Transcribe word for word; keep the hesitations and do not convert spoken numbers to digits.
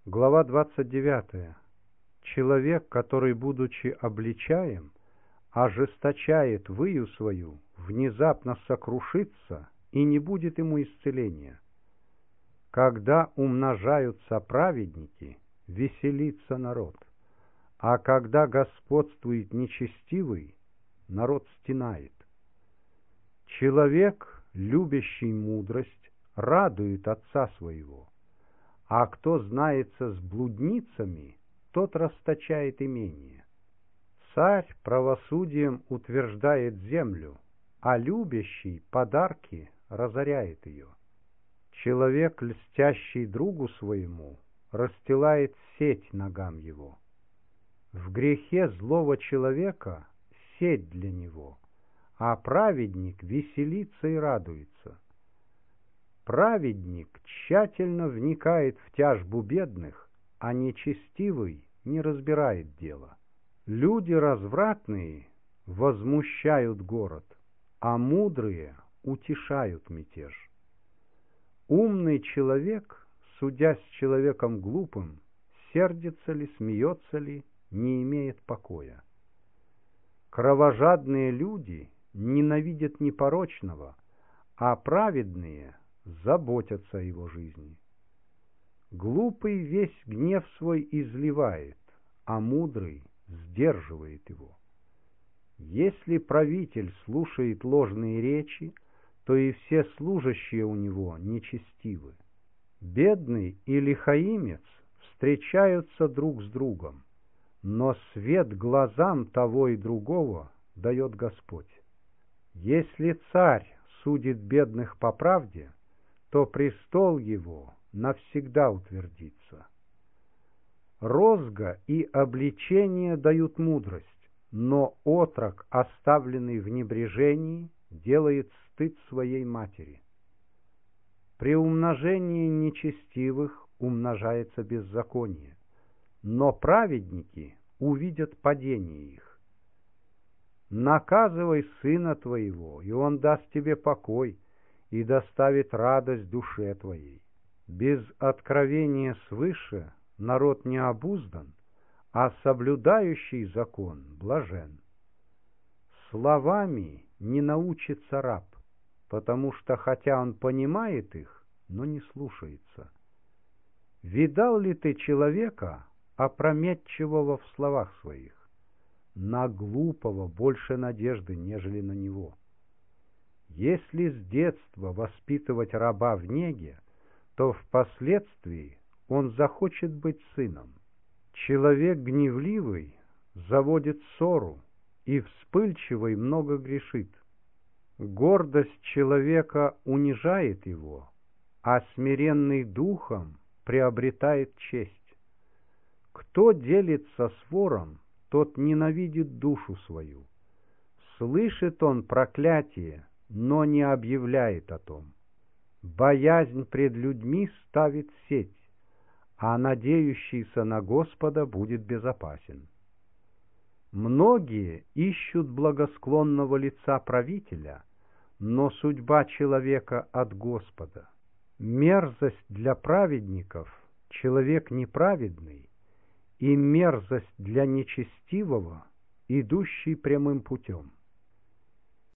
Глава двадцать девятая. Человек, который, будучи обличаем, ожесточает выю свою, внезапно сокрушится, и не будет ему исцеления. Когда умножаются праведники, веселится народ, а когда господствует нечестивый, народ стенает. Человек, любящий мудрость, радует отца своего, а кто знается с блудницами, тот расточает имение. Царь правосудием утверждает землю, а любящий подарки разоряет ее. Человек, льстящий другу своему, расстилает сеть ногам его. В грехе злого человека сеть для него, а праведник веселится и радуется. Праведник тщательно вникает в тяжбу бедных, а нечестивый не разбирает дела. Люди развратные возмущают город, а мудрые утешают мятеж. Умный человек, судясь с человеком глупым, сердится ли, смеется ли, не имеет покоя. Кровожадные люди ненавидят непорочного, а праведные заботятся о его жизни. Глупый весь гнев свой изливает, а мудрый сдерживает его. Если правитель слушает ложные речи, то и все служащие у него нечестивы. Бедный и лихаимец встречаются друг с другом, но свет глазам того и другого дает Господь. Если царь судит бедных по правде, то престол его навсегда утвердится. Розга и обличение дают мудрость, но отрок, оставленный в небрежении, делает стыд своей матери. При умножении нечестивых умножается беззаконие, но праведники увидят падение их. Наказывай сына твоего, и он даст тебе покой и доставит радость душе твоей. Без откровения свыше народ не обуздан, а соблюдающий закон блажен. Словами не научится раб, потому что хотя он понимает их, но не слушается. Видал ли ты человека, опрометчивого в словах своих? На глупого больше надежды, нежели на него. Если с детства воспитывать раба в неге, то впоследствии он захочет быть сыном. Человек гневливый заводит ссору, и вспыльчивый много грешит. Гордость человека унижает его, а смиренный духом приобретает честь. Кто делится с вором, тот ненавидит душу свою. Слышит он проклятие, но не объявляет о том. Боязнь пред людьми ставит сеть, а надеющийся на Господа будет безопасен. Многие ищут благосклонного лица правителя, но судьба человека от Господа. Мерзость для праведников — человек неправедный, и мерзость для нечестивого — идущий прямым путем.